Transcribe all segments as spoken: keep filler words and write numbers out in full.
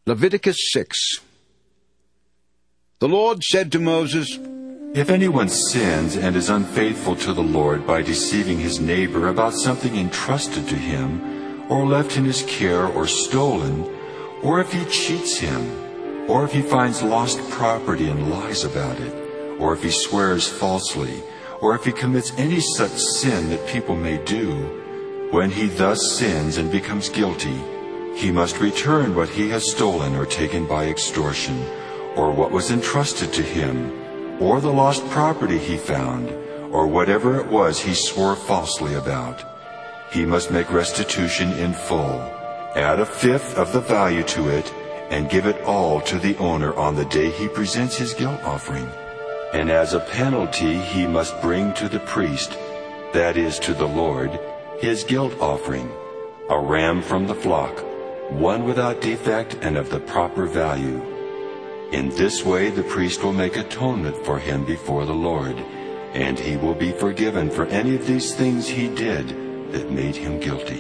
Leviticus six. The Lord said to Moses, If anyone sins and is unfaithful to the Lord by deceiving his neighbor about something entrusted to him, or left in his care, or stolen, or if he cheats him, or if he finds lost property and lies about it, or if he swears falsely, or if he commits any such sin that people may do, when he thus sins and becomes guilty, he must return what he has stolen or taken by extortion, or what was entrusted to him, or the lost property he found, or whatever it was he swore falsely about. He must make restitution in full, add a fifth of the value to it, and give it all to the owner on the day he presents his guilt offering. And as a penalty he must bring to the priest, that is, to the Lord, his guilt offering, a ram from the flock, one without defect and of the proper value. In this way the priest will make atonement for him before the Lord, and he will be forgiven for any of these things he did that made him guilty.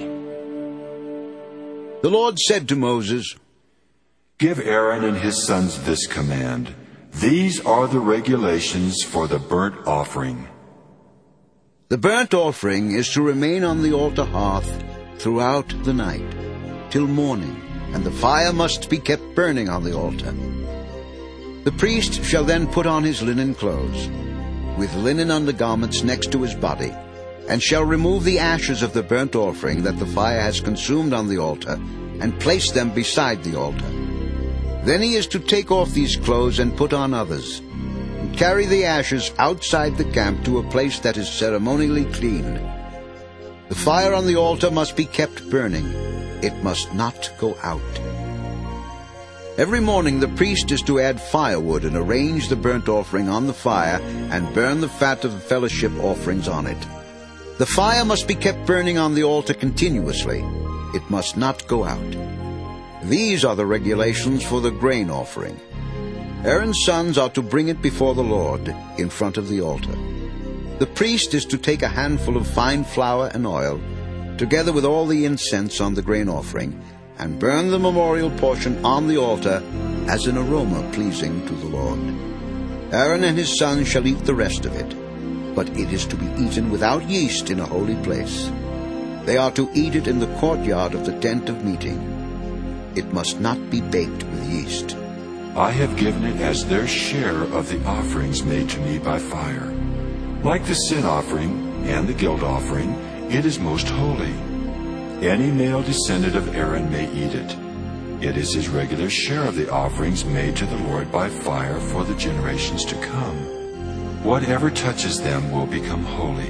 The Lord said to Moses, Give Aaron and his sons this command. These are the regulations for the burnt offering. The burnt offering is to remain on the altar hearth throughout the night, till morning, and the fire must be kept burning on the altar. The priest shall then put on his linen clothes, with linen undergarments next to his body, and shall remove the ashes of the burnt offering that the fire has consumed on the altar, and place them beside the altar. Then he is to take off these clothes and put on others, and carry the ashes outside the camp to a place that is ceremonially clean. The fire on the altar must be kept burning. It must not go out. Every morning the priest is to add firewood and arrange the burnt offering on the fire and burn the fat of the fellowship offerings on it. The fire must be kept burning on the altar continuously. It must not go out. These are the regulations for the grain offering. Aaron's sons are to bring it before the Lord in front of the altar. The priest is to take a handful of fine flour and oil, together with all the incense on the grain offering, and burn the memorial portion on the altar as an aroma pleasing to the Lord. Aaron and his sons shall eat the rest of it, but it is to be eaten without yeast in a holy place. They are to eat it in the courtyard of the tent of meeting. It must not be baked with yeast. I have given it as their share of the offerings made to me by fire. Like the sin offering and the guilt offering, it is most holy. Any male descendant of Aaron may eat it. It is his regular share of the offerings made to the Lord by fire for the generations to come. Whatever touches them will become holy.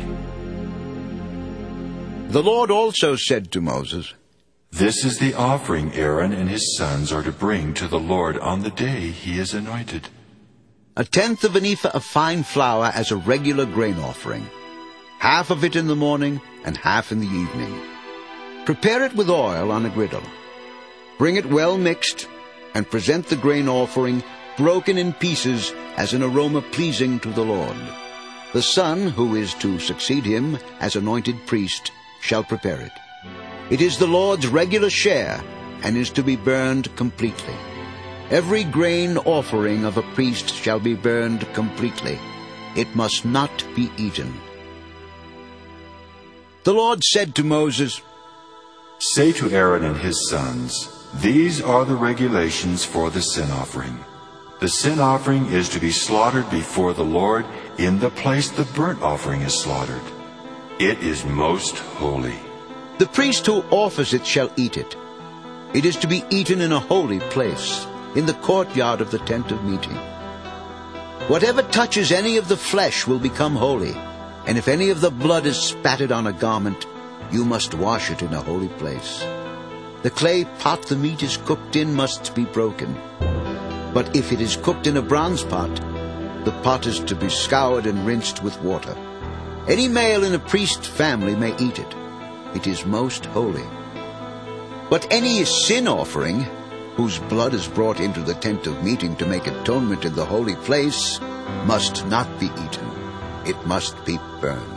The Lord also said to Moses, This is the offering Aaron and his sons are to bring to the Lord on the day he is anointed. A tenth of an ephah of fine flour as a regular grain offering, half of it in the morning and half in the evening. Prepare it with oil on a griddle. Bring it well mixed, and present the grain offering broken in pieces as an aroma pleasing to the Lord. The son who is to succeed him as anointed priest shall prepare it. It is the Lord's regular share, and is to be burned completely. Every grain offering of a priest shall be burned completely. It must not be eaten. The Lord said to Moses, Say to Aaron and his sons, These are the regulations for the sin offering. The sin offering is to be slaughtered before the Lord in the place the burnt offering is slaughtered. It is most holy. The priest who offers it shall eat it. It is to be eaten in a holy place, in the courtyard of the tent of meeting. Whatever touches any of the flesh will become holy, and if any of the blood is spattered on a garment, you must wash it in a holy place. The clay pot the meat is cooked in must be broken. But if it is cooked in a bronze pot, the pot is to be scoured and rinsed with water. Any male in a priest's family may eat it. It is most holy. But any sin offering, whose blood is brought into the tent of meeting to make atonement in the holy place, must not be eaten. It must be burned.